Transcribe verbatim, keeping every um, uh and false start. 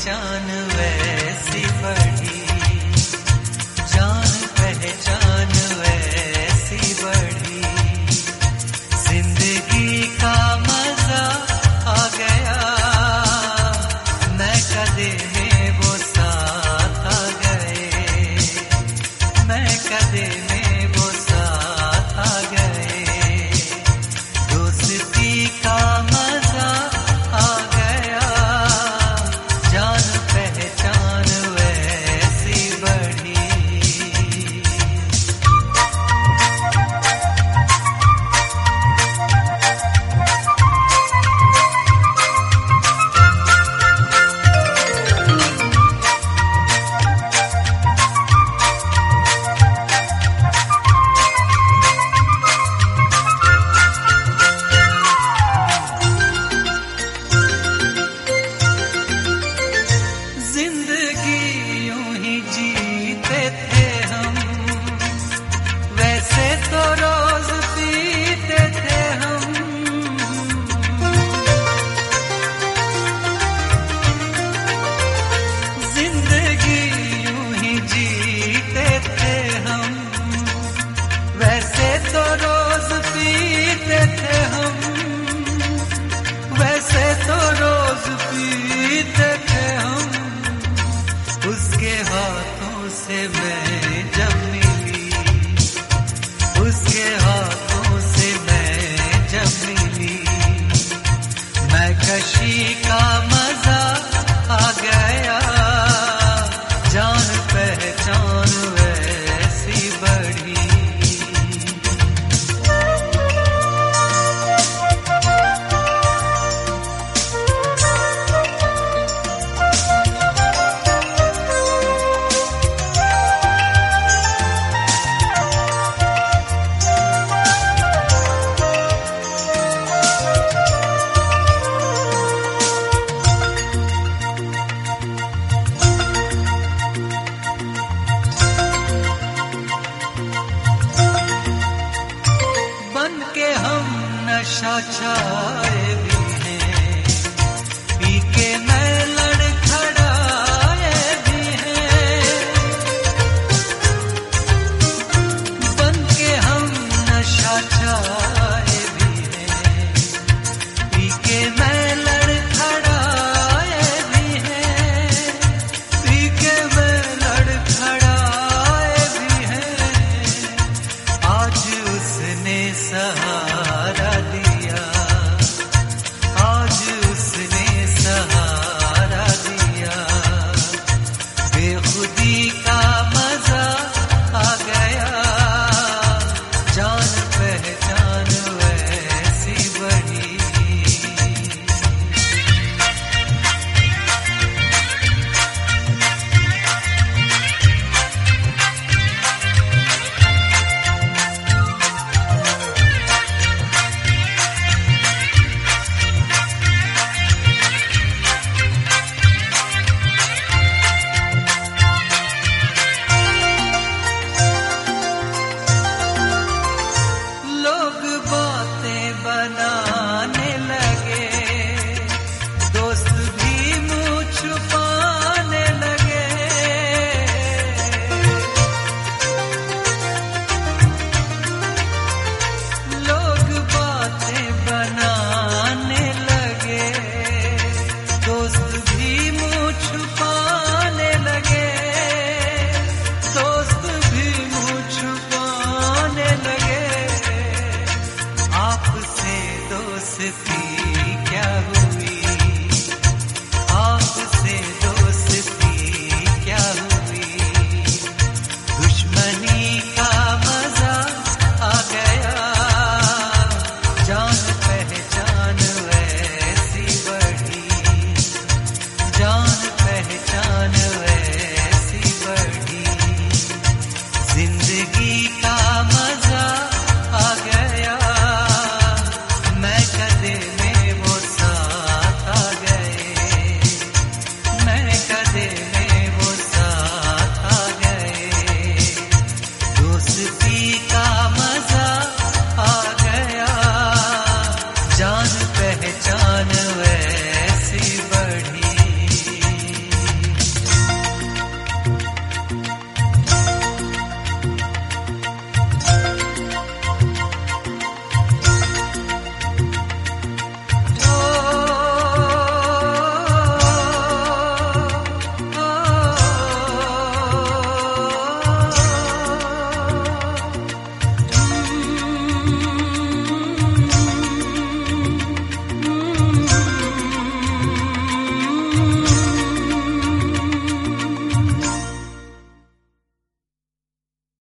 पहचान वैसी बढ़ी, जान पहचान वैसी बढ़ी, जिंदगी का मजा आ गया, मैं कदे में वो साथ आ गए, मैं कदे में वो साथ आ गए, दोस्ती का मजा आ गया, जान पहचान वैसी बढ़ी। उसके हाथों से मैं जब मिली, उसके हाथों से मैं जब मिली, मैं कशी का मजा आ गया, जान पहचान वैसी बढ़ी। नशा छाए भी हैं, पी के मैं लड़खड़ाए भी हैं, बन के हम नशा छाए भी हैं, पी के मैं लड़खड़ाए भी हैं, पी के मैं लड़खड़ाए भी हैं, आज उसने सहारा दिया, आज उसने सहारा दिया, बेखुदी का मजा आ गया, जान पहचान वैसी बढ़ी। बनाने लगे, दोस्त भी मुँह छुपाने लगे, लोग बातें बनाने लगे, दोस्त भी मुँह छुपाने लगे, दोस्त भी मुँह छुपाने लगे, आपसे दोस्ती